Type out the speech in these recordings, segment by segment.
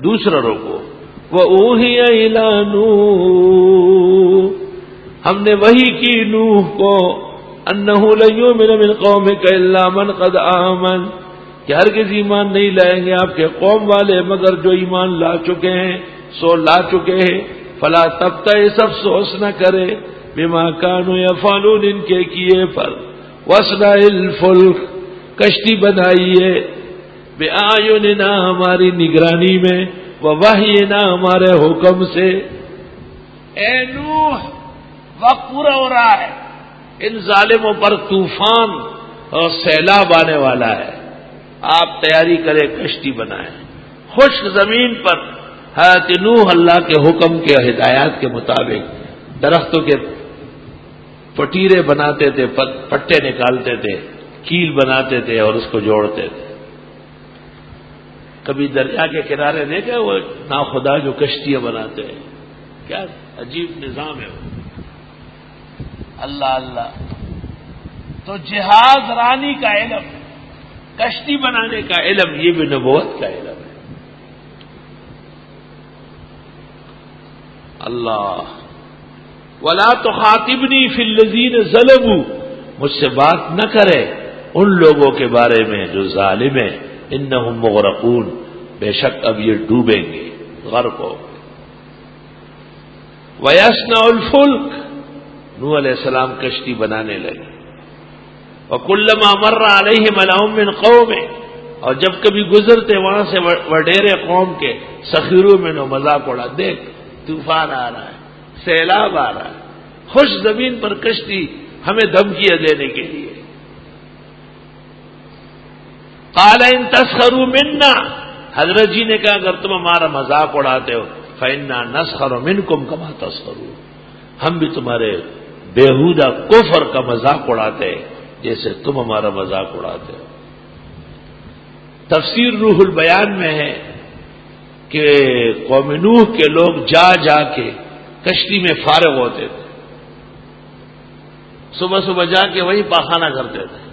دوسرا رکو وَأُوحِيَ إِلَىٰ نُوحٍ ہم نے وحی کی نوح کو أَنَّهُ لَن يُؤْمِنَ مِنْ قَوْمِكَ إِلَّا مَنْ قَدْ آمَنَ کہ ہرگز ایمان نہیں لائیں گے آپ کے قوم والے مگر جو ایمان لا چکے ہیں سو لا چکے ہیں فلا تبتئس افسوس نہ کرے بما كانوا يفعلون ان کے کیے پر واصنع الفلک کشتی بنائیے بأعیننا ہماری نگرانی میں ووحینا ہمارے حکم سے. اے نوح وقت پورا ہو رہا ہے ان ظالموں پر طوفان اور سیلاب آنے والا ہے آپ تیاری کریں کشتی بنائیں خشک زمین پر. حضرت نوح اللہ کے حکم کے ہدایات کے مطابق درختوں کے پٹیرے بناتے تھے پٹے نکالتے تھے کیل بناتے تھے اور اس کو جوڑتے تھے. کبھی دریا کے کنارے دیکھے وہ ناخدا جو کشتیاں بناتے ہیں کیا عجیب نظام ہے وہ. اللہ اللہ. تو جہاز رانی کا علم کشتی بنانے کا علم یہ بھی نبوت کا علم ہے. اللہ ولا تخاطبنی فی الذین ظلموا مجھ سے بات نہ کرے ان لوگوں کے بارے میں جو ظالم ہیں انہم مغرقون بے شک اب یہ ڈوبیں گے غرق ہو. ویصنع الفلک نوح علیہ السلام کشتی بنانے لگے. وکلما مر علیہ ملأ من قومه اور جب کبھی گزرتے وہاں سے وڈیرے قوم کے سخروا منہ مذاق اڑا دیکھ طوفان آ رہا ہے سیلاب آ رہا ہے خوش زمین پر کشتی ہمیں دھمکیاں دینے کے لیے. قال ان تسخروا منا حضرت جی نے کہا اگر تم ہمارا مذاق اڑاتے ہو فإنا نسخر منکم کما تسخرون ہم بھی تمہارے بیہودہ کفر کا مذاق اڑاتے جیسے تم ہمارا مذاق اڑاتے ہو. تفسیر روح البیان میں ہے کہ قوم نوح کے لوگ جا جا کے کشتی میں فارغ ہوتے تھے صبح صبح جا کے وہی پاخانہ کرتے تھے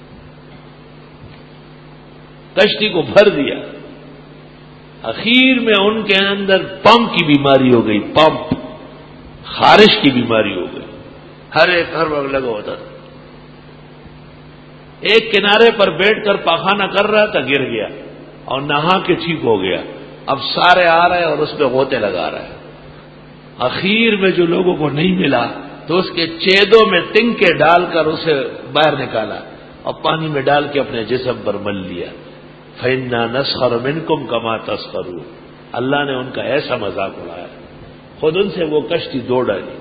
کشتی کو بھر دیا. اخیر میں ان کے اندر پمپ کی بیماری ہو گئی پمپ خارش کی بیماری ہو گئی ہر وقت لگا ہوتا تھا. ایک کنارے پر بیٹھ کر پاخانہ کر رہا تھا گر گیا اور نہا کے ٹھیک ہو گیا. اب سارے آ رہے اور اس پہ غوطے لگا رہے ہیں. اخیر میں جو لوگوں کو نہیں ملا تو اس کے چیدوں میں تنکے ڈال کر اسے باہر نکالا اور پانی میں ڈال کے اپنے جسم پر مل لیا. فإنا نسخر منکم کما تسخرون اللہ نے ان کا ایسا مذاق اڑایا خود ان سے وہ کشتی دو ڈالی.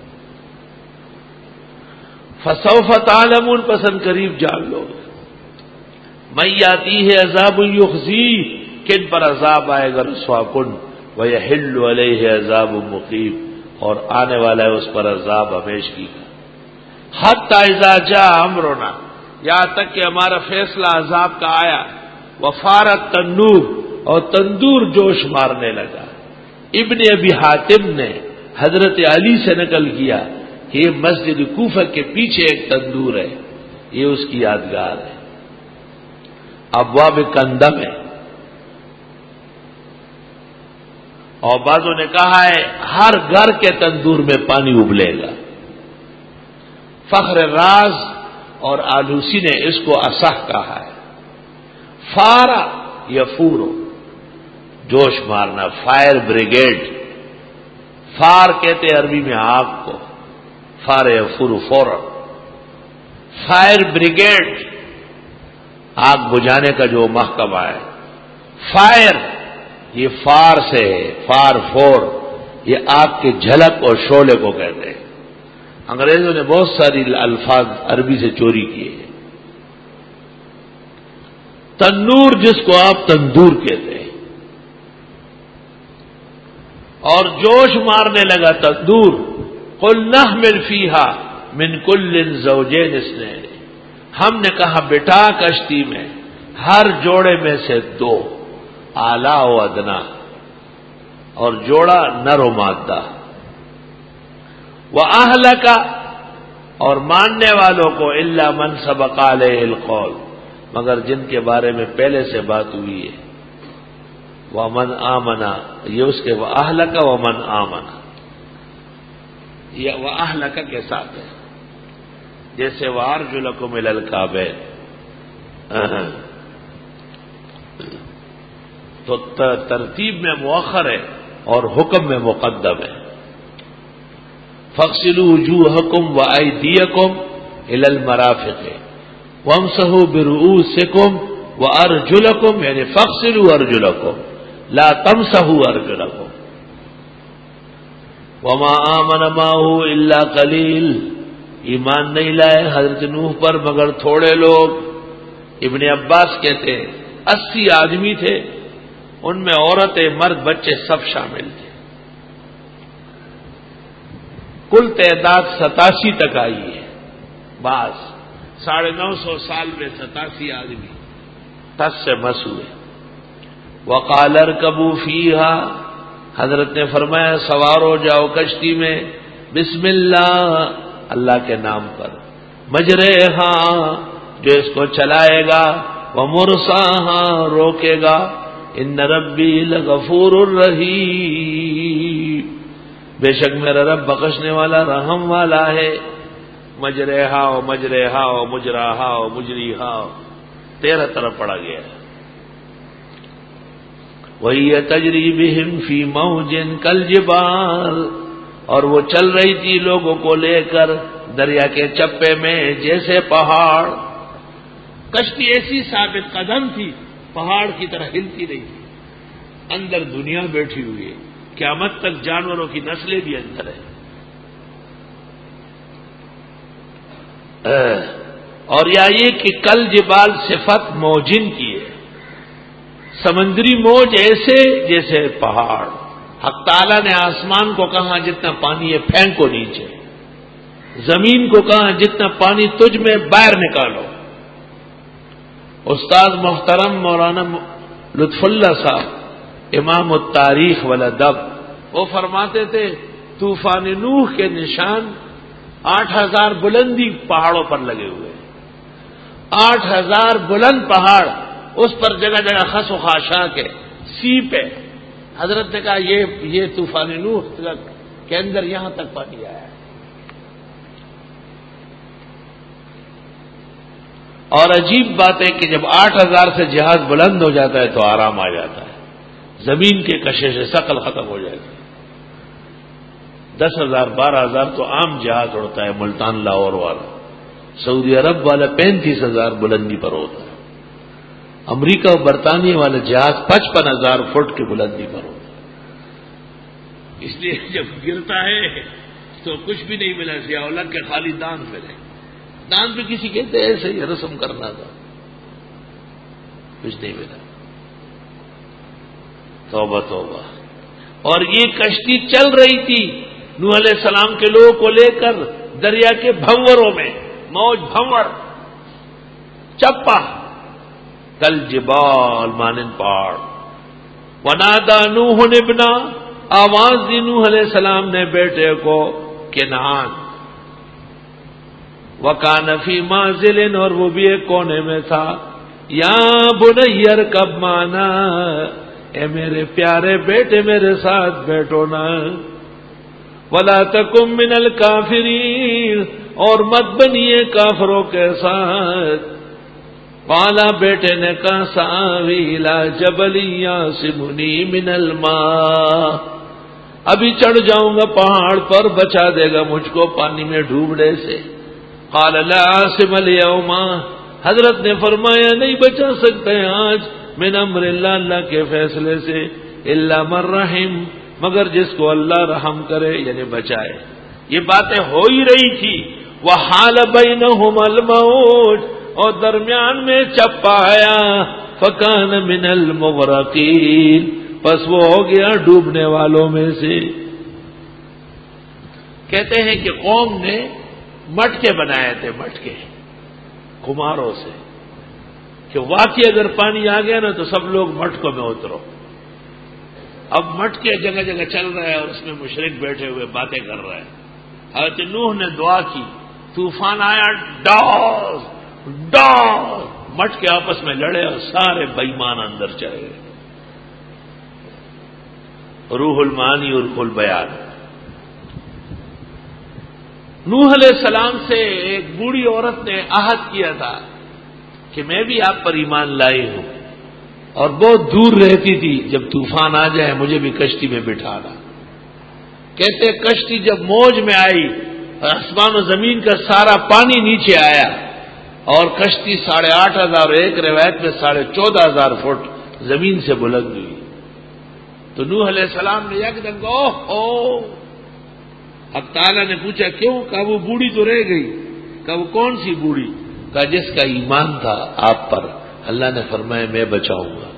فسوف تعلمون پسند قریب جان لو من یاتیہ عذاب یخزیہ کن پر عذاب آئے گا رسوا کن ویحل علیہ عذاب مقیم اور آنے والا ہے اس پر عذاب ہمیشگی کا. حتی اذا جاء امرنا یہاں تک کہ ہمارا فیصلہ عذاب کا آیا وفارت تنور اور تندور جوش مارنے لگا. ابن ابی حاتم نے حضرت علی سے نقل کیا کہ یہ مسجد کوفہ کے پیچھے ایک تندور ہے یہ اس کی یادگار ہے. ابواب کندم ہے اور بعضوں نے کہا ہے ہر گھر کے تندور میں پانی ابلے گا. فخر راز اور آلوسی نے اس کو اصح کہا ہے. فارا یفورو جوش مارنا فائر بریگیڈ فار کہتے عربی میں آگ کو فار یفورو فورا فائر بریگیڈ آگ بجھانے کا جو محکمہ ہے. فائر یہ فار سے ہے فار فور یہ آگ کے جھلک اور شعلے کو کہتے ہیں. انگریزوں نے بہت ساری الفاظ عربی سے چوری کیے. تنور جس کو آپ تندور کہتے ہیں اور جوش مارنے لگا تندور. قل نحمل فیہا من کل زوجین اثنین ہم نے کہا بٹا کشتی میں ہر جوڑے میں سے دو اعلیٰ و ادنا اور جوڑا نر و مادہ. وَأَهْلَكَ اور ماننے والوں کو الا من سبق علیہ القول مگر جن کے بارے میں پہلے سے بات ہوئی ہے. ومن آمنا، یہ اس کے وَأَهْلَكَ ومن آمنا، یہ وَأَهْلَكَ کے ساتھ ہے، جیسے وَأَرْجُلَكُمْ إِلَى الْكَعْبَيْنِ، تو ترتیب میں مؤخر ہے اور حکم میں مقدم ہے۔ فَاغْسِلُوا وُجُوهَكُمْ وَأَيْدِيَكُمْ إِلَى الْمَرَافِقِ وَامْسَحُوا بِرُؤُوسِكُمْ وَأَرْجُلَكُمْ، یعنی فَاغْسِلُوا أَرْجُلَكُمْ لا تَمْسَحُوا أَرْجُلَكُمْ وَمَا آمَنَ مَعَهُ إِلَّا قَلِيلٌ، ایمان نہیں لائے حضرت نوح پر مگر تھوڑے لوگ۔ ابن عباس کہتے 80 آدمی تھے، ان میں عورتیں مرد بچے سب شامل تھے، کل تعداد 87 تک آئی ہے۔ بعض 950 سال میں 87 آدمی تس سے مس ہوئے۔ وقال ارکبوا فیہا، حضرت نے فرمایا سوار ہو جاؤ کشتی میں، بسم اللہ، اللہ کے نام پر، مجرہا، جو اس کو چلائے گا، ومرساہا، روکے گا، ان ربی لغفور الرحیم، بے شک میرا رب بخشنے والا رحم والا ہے۔ مجرہا و مجرہا و مجراہا و مجریہا 13 طرف پڑھا گیا ہے۔ وَهِيَ تَجْرِي بِهِمْ فِي مَوْجٍ كَالْجِبَالِ، اور وہ چل رہی تھی لوگوں کو لے کر دریا کے چپے میں جیسے پہاڑ۔ کشتی ایسی ثابت قدم تھی، پہاڑ کی طرح ہلتی نہیں تھی، اندر دنیا بیٹھی ہوئی ہے، قیامت تک جانوروں کی نسلیں بھی اندر ہیں۔ اور یا یہ کہ کل جبال صفت موجن کی ہے، سمندری موج ایسے جیسے پہاڑ۔ حق تعالیٰ نے آسمان کو کہا جتنا پانی ہے پھینکو نیچے، زمین کو کہا جتنا پانی تجھ میں باہر نکالو۔ استاد محترم مولانا لطف اللہ صاحب، امام التاریخ والادب، وہ فرماتے تھے طوفان نوح کے نشان 8000 بلندی پہاڑوں پر لگے ہوئے، 8000 بلند پہاڑ، اس پر جگہ جگہ خس و خاشاک ہے، سیپ ہے۔ حضرت نے کہا یہ طوفان نوح کے اندر یہاں تک پانی آیا ہے۔ اور عجیب بات ہے کہ جب 8000 سے جہاز بلند ہو جاتا ہے تو آرام آ جاتا ہے، زمین کے کشش سے ثقل ختم ہو جاتی ہے۔ 10,000 12,000 تو عام جہاز اڑتا ہے، ملتان لاہور والا، سعودی عرب والا 35,000 بلندی پر ہوتا ہے، امریکہ اور برطانیہ والا جہاز 55,000 فٹ کی بلندی پر ہوتا ہے۔ اس لیے جب گرتا ہے تو کچھ بھی نہیں ملا، سیاہ الگ کے خالی دان ملے، دان پہ کسی کہتے ہیں ایسے ہی رسم کرنا تھا، کچھ نہیں ملا۔ توبہ توبہ۔ اور یہ کشتی چل رہی تھی نوح علیہ السلام کے لوگوں کو لے کر دریا کے بھنوروں میں، موج بھنور، چپا، کل جبال مانند پہاڑ۔ ونادى نوح ابنا، آواز دی نوح علیہ السلام نے بیٹے کو کنعان، وکان فی منزل، اور وہ بھی ایک کونے میں تھا، یا بنی ارکب معنا، اے میرے پیارے بیٹے میرے ساتھ بیٹھو نا، ولا تکن من الکافرین، اور مت بنیے کافروں کے ساتھ۔ والا بیٹے نے کہا ساوی الی جبل یعصمنی من الماء، ابھی چڑھ جاؤں گا پہاڑ پر، بچا دے گا مجھ کو پانی میں ڈوبنے سے۔ قال لا عاصم اليوم، حضرت نے فرمایا نہیں بچا سکتے آج، من امر اللہ، اللہ کے فیصلے سے، الا من رحم، مگر جس کو اللہ رحم کرے یعنی بچائے۔ یہ باتیں ہو ہی رہی تھی، وحال بینہم الموج، اور درمیان میں چپا آیا، فکان من المغرقین، پس وہ ہو گیا ڈوبنے والوں میں سے۔ کہتے ہیں کہ قوم نے مٹکے بنائے تھے، مٹکے کماروں سے، کہ واقعی اگر پانی آ گیا نا تو سب لوگ مٹکوں میں اترو۔ اب مٹکے جگہ جگہ چل رہا ہے اور اس میں مشرک بیٹھے ہوئے باتیں کر رہے ہیں۔ حضرت نوح نے دعا کی، طوفان آیا، ڈاس ڈاس، مٹکے آپس میں لڑے اور سارے بےمان اندر چلے گئے۔ روح المعانی اور روح البیان۔ نوح علیہ السلام سے ایک بوڑھی عورت نے عہد کیا تھا کہ میں بھی آپ پر ایمان لائی ہوں، اور بہت دور رہتی تھی، جب طوفان آ جائے مجھے بھی کشتی میں بٹھانا۔ کہتے کشتی جب موج میں آئی، آسمان و زمین کا سارا پانی نیچے آیا، اور کشتی 8,500 ایک روایت میں 14,500 فٹ زمین سے بلند ہوئی، تو نوح علیہ السلام نے یکدم کہا اوہ، اب تعالیٰ نے پوچھا کیوں؟ کہا وہ بوڑھی تو رہ گئی۔ کہا وہ کون سی بوڑھی؟ کہا جس کا ایمان تھا آپ پر، اللہ نے فرمایا میں بچاؤں گا۔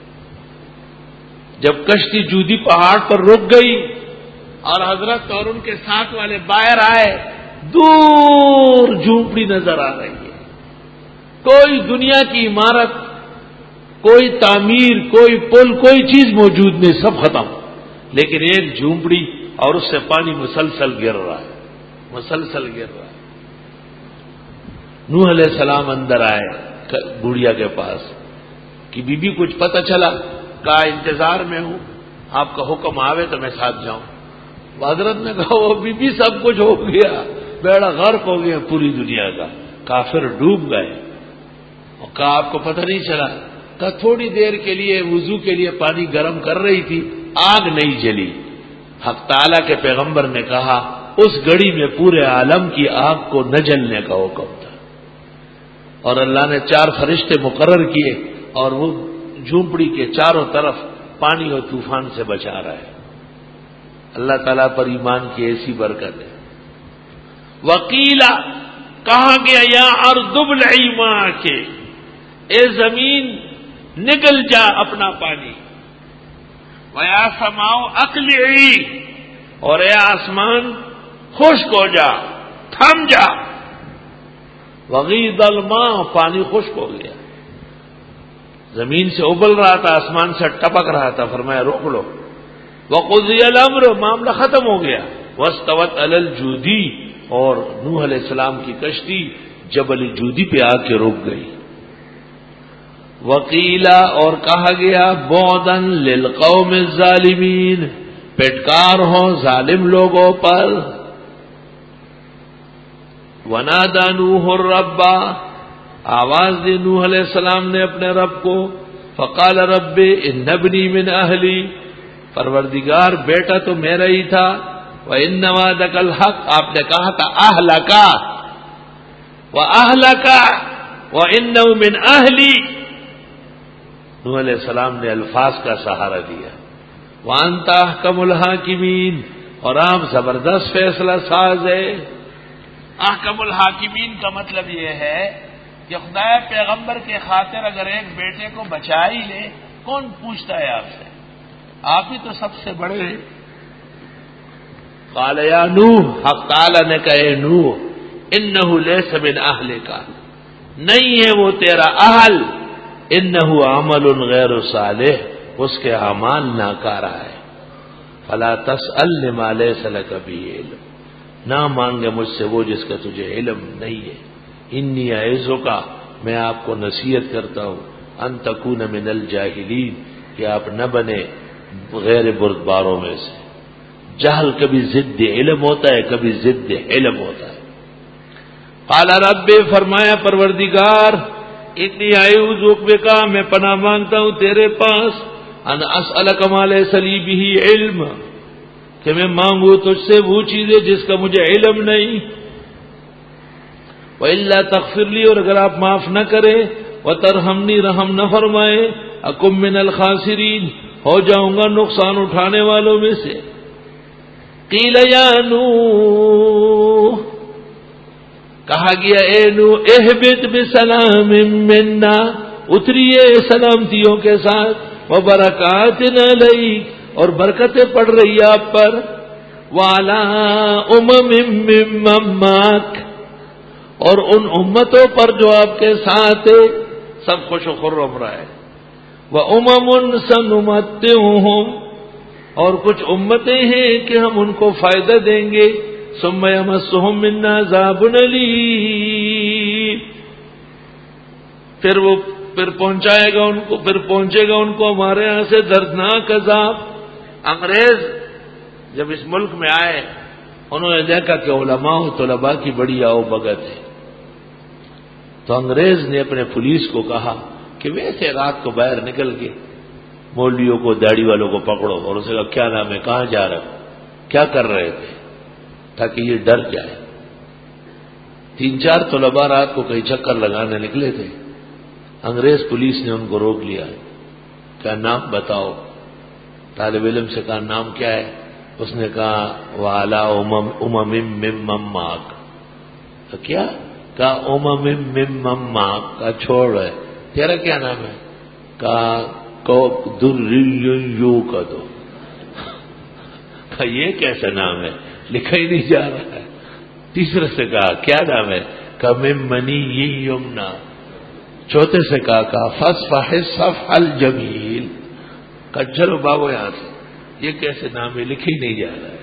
جب کشتی جودی پہاڑ پر رک گئی اور حضرت اور ان کے ساتھ والے باہر آئے، دور جھونپڑی نظر آ رہی ہے، کوئی دنیا کی عمارت، کوئی تعمیر، کوئی پل، کوئی چیز موجود نہیں، سب ختم، لیکن ایک جھونپڑی، اور اس سے پانی مسلسل گر رہا ہے، مسلسل گر رہا ہے۔ نوح علیہ السلام اندر آئے بڑھیا کے پاس کہ بی بی کچھ پتہ چلا؟ کہا انتظار میں ہوں، آپ کا حکم آوے تو میں ساتھ جاؤں۔ حضرت نے کہا وہ بی بی سب کچھ ہو گیا، بیڑا غرق ہو گیا پوری دنیا کا، کافر ڈوب گئے۔ اور کہا آپ کو پتہ نہیں چلا؟ کہا تھوڑی دیر کے لیے وضو کے لیے پانی گرم کر رہی تھی، آگ نہیں جلی۔ حق تعالیٰ کے پیغمبر نے کہا اس گھڑی میں پورے عالم کی آگ کو نہ جلنے کا حکم تھا، اور اللہ نے 4 فرشتے مقرر کیے، اور وہ جھونپڑی کے چاروں طرف پانی اور طوفان سے بچا رہا ہے۔ اللہ تعالیٰ پر ایمان کی ایسی برکت ہے۔ وقیلا، کہا گیا یا ارض ابلعی ماءک، اے زمین نگل جا اپنا پانی، وَيَا سَمَاءُ أَقْلِعِي، اور اے آسمان خشک ہو جا، تھم جا۔ وَغِيضَ الْمَاءُ، پانی خشک ہو گیا، زمین سے ابل رہا تھا، آسمان سے ٹپک رہا تھا، فرمایا روک لو۔ وَقُضِيَ الْأَمْرُ، معاملہ ختم ہو گیا۔ وَاسْتَوَتْ عَلَى الْجُودِي، اور نوح علیہ السلام کی کشتی جبل جودی پہ آ کے رک گئی۔ وقیلا، اور کہا گیا بعدن للقوم الظالمین، پٹکار ہو ظالم لوگوں پر۔ ونادى نوح الرب، آواز دی نوح علیہ السلام نے اپنے رب کو، فقال رب ان ابنی من اہلی، پروردگار بیٹا تو میرا ہی تھا، وان وعدک الحق، آپ نے کہا تھا اہلکا واہلکا وانہ من اہلی۔ نوح علیہ السلام نے الفاظ کا سہارا دیا، وانت احکم الحاکمین، اور آپ زبردست فیصلہ ساز ہے۔ احکم الحاکمین کا مطلب یہ ہے کہ خدا پیغمبر کے خاطر اگر ایک بیٹے کو بچا ہی لے، کون پوچھتا ہے آپ سے؟ آپ ہی تو سب سے بڑے ہیں۔ قال یا نوح، حق تعالی نے کہے نوح، انہ لیس من اہلک، نہیں ہے وہ تیرا اہل، انہ عمل غیر صالح، اس کے اعمال ناکارہ ہے۔ فلا تسأل لما لیس لک بہ علم، نہ مانگے مجھ سے وہ جس کا تجھے علم نہیں ہے۔ انی اعظک، میں آپ کو نصیحت کرتا ہوں، ان تکون من الجاہلین، کہ آپ نہ بنے غیر بردباروں میں سے۔ جہل کبھی ضد علم ہوتا ہے، کبھی ضد علم ہوتا ہے۔ قال رب، فرمایا پروردگار، انی اعوذ بک، میں پناہ مانگتا ہوں تیرے پاس، ان اسألک ما لیس لی بہ علم، کہ میں مانگوں تجھ سے وہ چیزیں جس کا مجھے علم نہیں۔ وَإِلَّا تَغْفِرْ لِي، اور اگر آپ معاف نہ کریں، وَتَرْحَمْنِي، رحم نہ فرمائے، أَكُن مِّنَ الْخَاسِرِينَ، ہو جاؤں گا نقصان اٹھانے والوں میں سے۔ قِيلَ يَا نوح، کہا گیا اے نوح، اهْبِطْ بِسَلَامٍ مِّنَّا، اتریے سلامتیوں کے ساتھ، وَبَرَكَاتٍ عَلَيْكَ، اور برکتیں پڑ رہی آپ پر، وَعَلَىٰ أُمَمٍ مِّمَّن مَّعَكَ، اور ان امتوں پر جو آپ کے ساتھ سب خوش و خرم رہے۔ وَأُمَمٌ سَنُمَتِّعُهُمْ، اور کچھ امتیں ہیں کہ ہم ان کو فائدہ دیں گے، ثُمَّ يَمَسُّهُم مِّنَّا عَذَابٌ أَلِيمٌ، پھر پہنچے گا ان کو ہمارے ہاں سے دردناک عذاب۔ انگریز جب اس ملک میں آئے انہوں نے دیکھا کہ علماء و طلباء کی بڑی آؤ بگت ہے، تو انگریز نے اپنے پولیس کو کہا کہ ویسے رات کو باہر نکل کے مولویوں کو داڑھی والوں کو پکڑو، اور اسے کہا کیا نام ہے، کہاں جا رہے ہو، کیا کر رہے تھے، تاکہ یہ ڈر جائے۔ 3-4 طلباء رات کو کئی چکر لگانے نکلے تھے، انگریز پولیس نے ان کو روک لیا، کیا نام بتاؤ، طالب علم سے کہا نام کیا ہے، اس نے کہا وَعَلَىٰ أُمَمٍ مِّمَّن مَّعَكَ، کیا کہا أُمَمٍ مِّمَّن مَّعَكَ، کہا چھوڑ رہے، تیرا کیا نام ہے، کہا دُرِّيٌّ يُوقَدُ، کہا یہ کیسا نام ہے، لکھا ہی نہیں جا رہا ہے۔ تیسرے سے کہا کیا نام ہے، کہا مِن مَنِيٍّ يُمْنَىٰ، چوتھے سے کہا فَاصْفَحِ الصَّفْحَ الْجَمِيلَ، کہا چلو بھاگو یہاں سے، یہ کیسے نام ہے، لکھا ہی نہیں جا رہا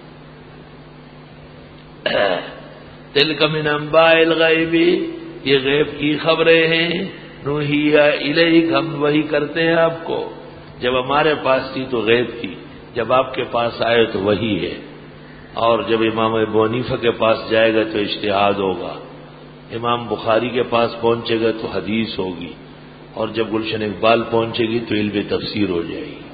ہے۔ تِلْکَ مِنْ أَنْبَاءِ الْغَیْبِ، یہ غیب کی خبریں ہیں، نُوحِیہا اِلَیْکَ، ہم وحی کرتے ہیں آپ کو، جب ہمارے پاس تھی تو غیب تھی، جب آپ کے پاس آئے تو وحی ہے، اور جب امام ابو حنیفہ کے پاس جائے گا تو اجتہاد ہوگا، امام بخاری کے پاس پہنچے گا تو حدیث ہوگی، اور جب گلشن اقبال پہنچے گی تو علم تفسیر ہو جائے گی۔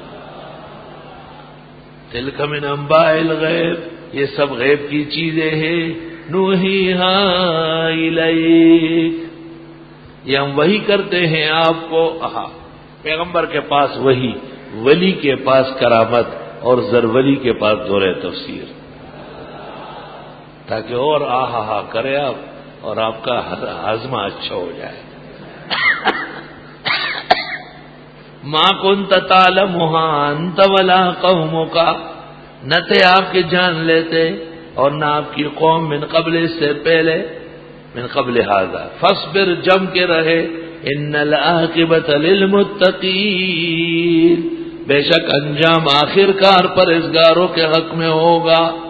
تِلْکَ مِنْ أَنْبَاءِ الْغَیْبِ، یہ سب غیب کی چیزیں ہیں، نُوحِیہا اِلَیْکَ، یہ ہم وحی کرتے ہیں آپ کو۔ پیغمبر کے پاس وحی، ولی کے پاس کرامت، اور زرولی کے پاس دورہ تفسیر، تاکہ اور کرے آپ، اور آپ کا ہاضمہ اچھا ہو جائے۔ ما كنت تعلمها انت ولا قومك، نہ تھے آپ کے جان لیتے اور نہ آپ کی قوم، من قبل، اس سے پہلے، من قبل هذا، فاصبر، جم کے رہے، ان العاقبۃ للمتقین، بے شک انجام آخر کار پرہیزگاروں کے حق میں ہوگا۔